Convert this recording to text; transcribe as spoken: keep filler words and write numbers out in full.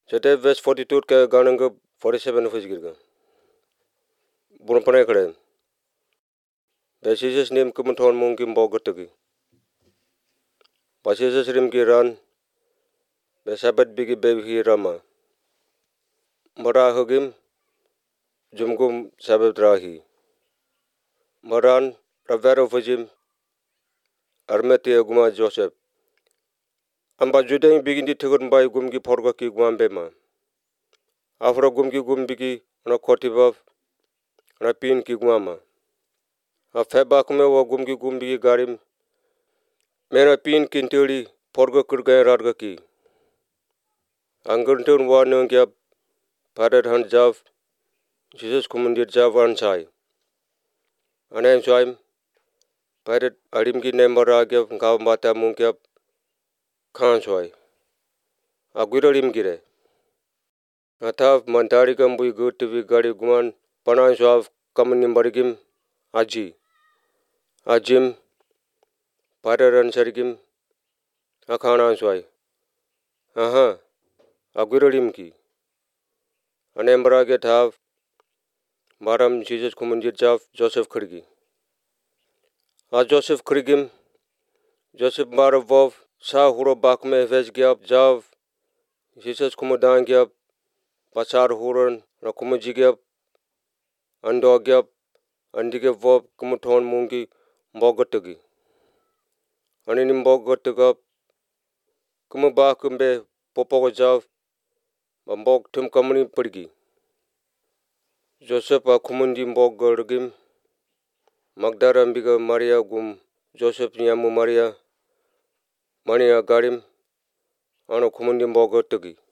Jete verse forty-two ke ganang ke forty-seven fujigir ga. Bukan panai kare. Be Jesus name ke menton mungkin bogot lagi. Pas Jesus rim kiran. Be sabat bigi bebi rama. Mara hugim. Jumgum sabat rahi. Maran ravero fujim. Armeti aguma Joseph. Amba judeng bigi di tegur mbai gum ki porga ki gum bema. Afra gum ki gum bigi na kotibav. Na pin ki gumama. A feba kume wa gum ki gum bigi garim. Mena pin kintiri porga kurgay radga ki. Angurntun wa nungyab. Padat han jav. Jesus kumundir jav ansai. Anayin suaim. Padat arim ki nembara agyab ngaw mata mungyab. Khan suai. Aguira rim gire. Atav mantari kambui good to be gari guman. Panan suav kamunimbarigim. Aji. Ajim. Padaran sarigim. Akhanan suai. Aha. Aguira rim ki. Anembara get have. Maram Jesus kumundir jav Joseph Kurgi. A Joseph Kurgim. Joseph Maravov. Sa huro bakme ves gyab jav. Jesus kumudan gyab. Pasar huron na kumujigyab. Ando gyab. Andige vob kumuton mungi mbogotagi. Aninim mbogotagab. Kumubakumbe popogo jav. Mbog tum kamuni pergi. Joseph a kumundi mbogorgim. Magdara ambiga Maria gum. Joseph nyamu Maria. Mania garim. Ano kumundi mbogotagi.